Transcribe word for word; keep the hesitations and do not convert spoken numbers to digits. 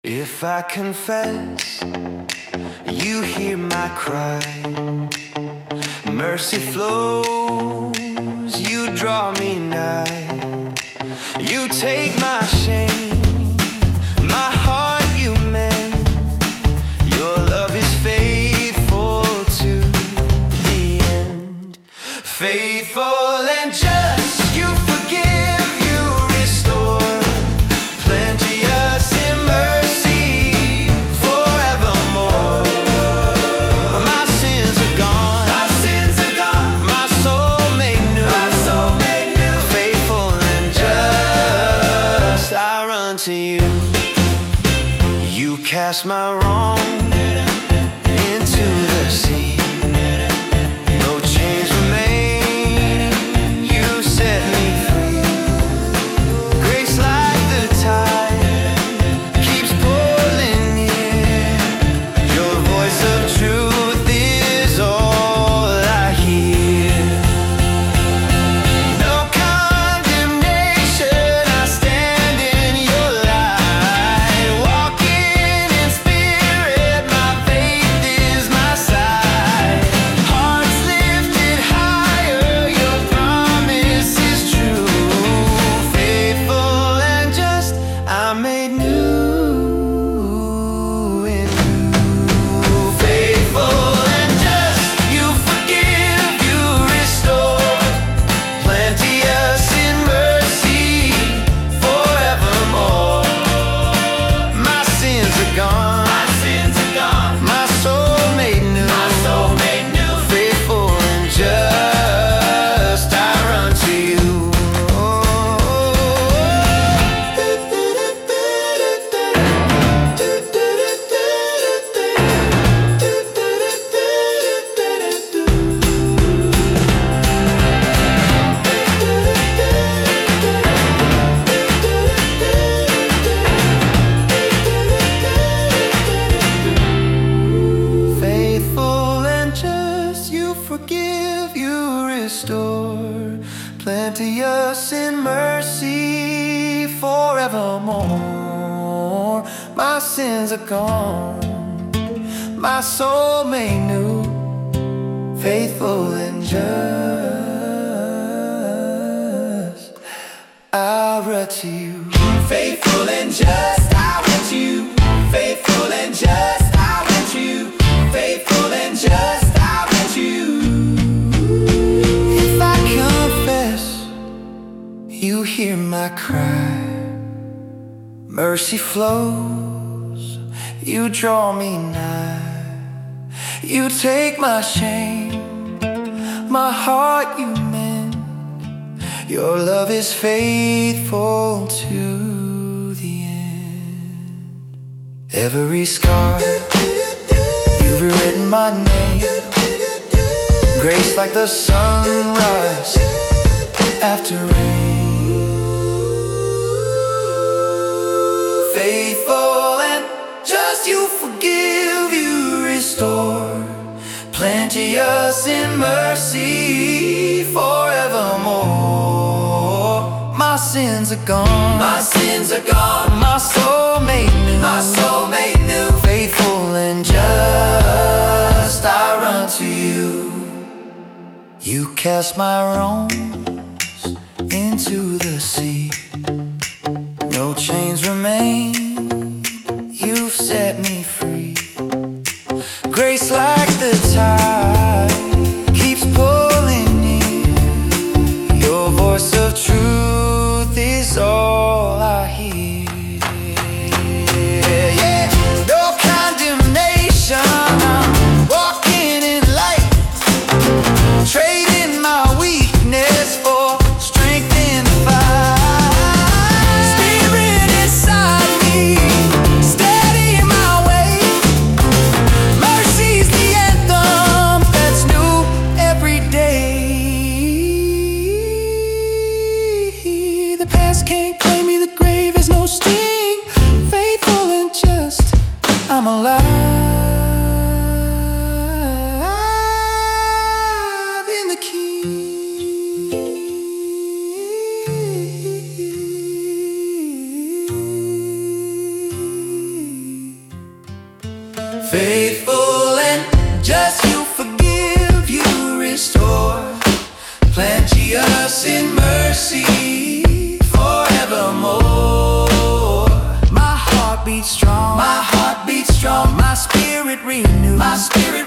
If I confess, you hear my cry. Mercy flows, you draw me nigh. You take my shame, my heart you mend. Your love is faithful to the end. Faithful and just, you forgive, you restore. Plenteous in mercy, forevermore. My sins are gone, my sins are gone. My soul made new, my soul made new. Faithful and just, I run to you. You cast my wrong into the sea. No chains remain, you set me free. Grace like the tide keeps pulling near. Your voice of truth is all I hear. No condemnation, I stand in your light. Walking in spirit, my faith is my side. Hearts lifted higher, your promise is true. Faithful and just, I'm made new in you. Faithful and just, you forgive, you restore. Plenteous in mercy, forevermore. My sins are gone, my sins are gone. My soul made new, my soul made new. Faithful and just, I run to you. Faithful and just, you forgive, you restore. Plenteous in mercy, forevermore. My sins are gone, my soul made new. Faithful and just, I run to you. Faithful and just, I run to you. Faithful and just, I run to you. Faithful and just, I run to you. If I confess, you hear my cry. Mercy flows, you draw me nigh. You take my shame, my heart you mend. Your love is faithful to the end. Every scar, you've written my name. Grace like the sunrise after rain. Faithful and just, you forgive, you restore. Plenteous in mercy, forevermore. My sins are gone, my sins are gone. My soul made new, my soul made new. Faithful and just, I run to you. You cast my wrongs into the sea. No chains remain, you've set me free. Grace like the tide keeps pulling near. Your voice of truth is all I hear. Yeah. No condemnation, I'm walking in light. Trading my weakness for strength in the fight. Spirit inside me, Faithful and just, you forgive, you restore, plenteous in mercy forevermore. My heart beats strong, my heart beats strong, my spirit renewed, my spirit